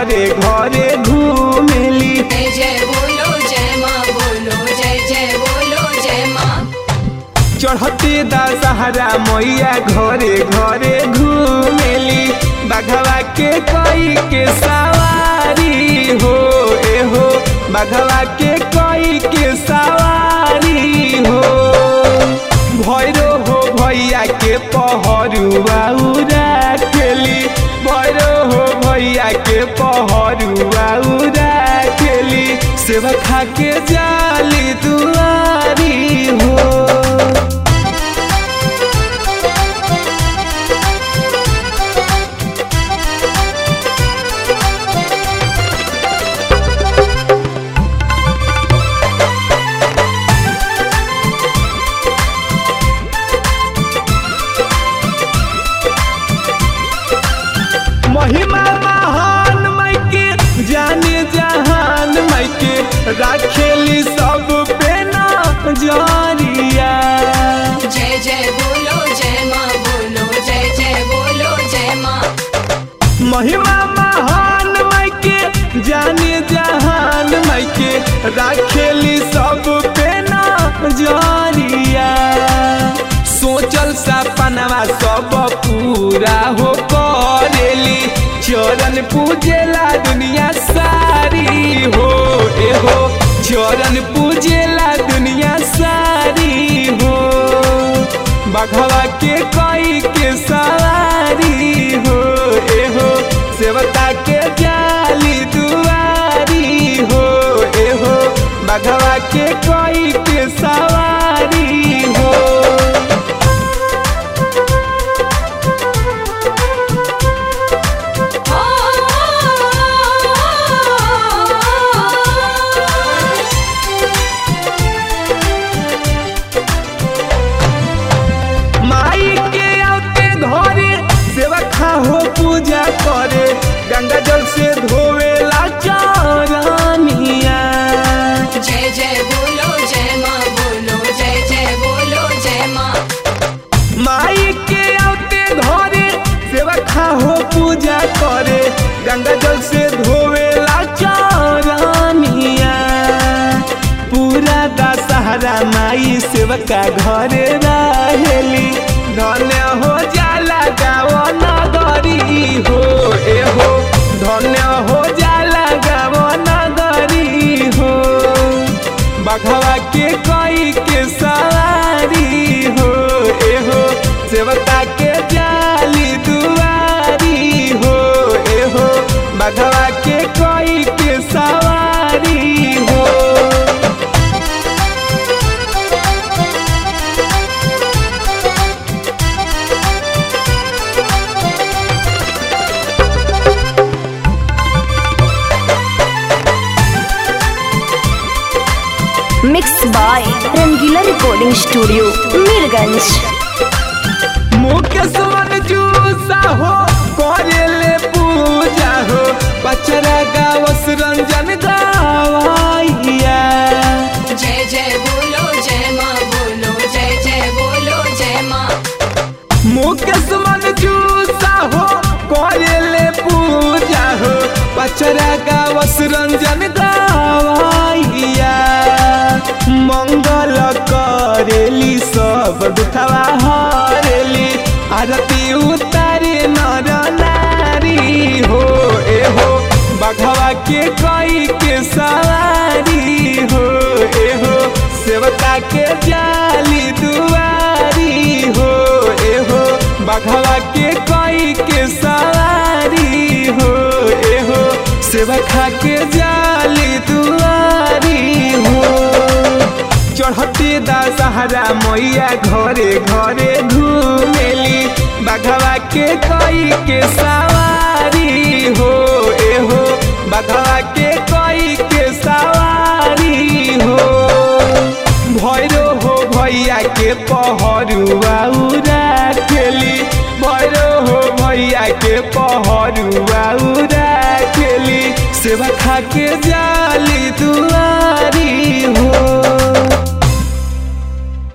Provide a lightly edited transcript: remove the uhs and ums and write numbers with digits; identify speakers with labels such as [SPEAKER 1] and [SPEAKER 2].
[SPEAKER 1] घरे घरे घूमेली।
[SPEAKER 2] जय जय बोलो जय माँ बोलो जय जय बोलो जय माँ।
[SPEAKER 1] चढ़ते दशहरा मैया घरे घरे घूमेली। बघवा के कोई के सवारी हो एहो बघवा के कोई के सवारी हो। भैरो हो भैया के पहरुआ उड़ा खेली। भैरो हो भैया के पहरुआ उड़ा खेली। सेवा खा के जाली दुआरी हो। महिमा महान मायके जाने जहान मायके राखेली सब पे नजरिया।
[SPEAKER 2] जय जय बोलो जय माँ बोलो जय जय बोलो जय माँ।
[SPEAKER 1] महिमा महान मायके जाने जहान मायके राखेली सब पे नजरिया। सोचल सपनवा सब पूरा हो करेली। चरण पूजेला दुनिया सारी हो एहो चरण पूजेला दुनिया सारी हो। बघवा के कोई के सवारी हो एहो सेवता के जाली दुआरी हो एहो बघवा के कोई के सवारी हो। हो पूजा करे गंगा जल से धोवेला चरनिया।
[SPEAKER 2] जय जय बोलो जय माँ बोलो जय जय बोलो जय माँ।
[SPEAKER 1] माई के आते घरे सेवका हो पूजा करे गंगा जल से धोवेला चरनिया। पूरा दशहरा माई सेवका घरे रहेली। धन्य हो जाला गाँव नगरी हो एहो धन्य हो जाला गाँव नगरी हो। बघवा के कोई के सवारी हो एहो सेवता के जाली दुआरी हो एहो बघवा के कोई के सवारी हो।
[SPEAKER 3] Mix by Rangila recording studio Mirganj.
[SPEAKER 1] Mukesh जूसा हो करेले पूजा हो बचरा गावस रंजन गावैया।
[SPEAKER 2] जय जय बोलो जय माँ बोलो जय जय बोलो जय माँ।
[SPEAKER 1] मुकेश जूसा हो करेले पूजा हो बचरा गावस रंजन गावैया। मंगल करेली सब दुखवा हरेली। आरती उतारे नर नारी हो एहो बघवा के कोई के सवारी हो एहो सेवता के जाली दुआरी हो एहो बघवा के कोई के सवारी हो एहो सेवका के जाली दुआरी हो। चढ़ते दशहरा मैया घरे घरे घूमेली। बघवा के कोई के सवारी हो एहो बघवा के कोई के सवारी हो। भैरो हो भैया के पहरुआ उड़ा खेली। भैरो हो भैया के पहरुआ उड़ा खेली। सेवा खा के जाली दुआ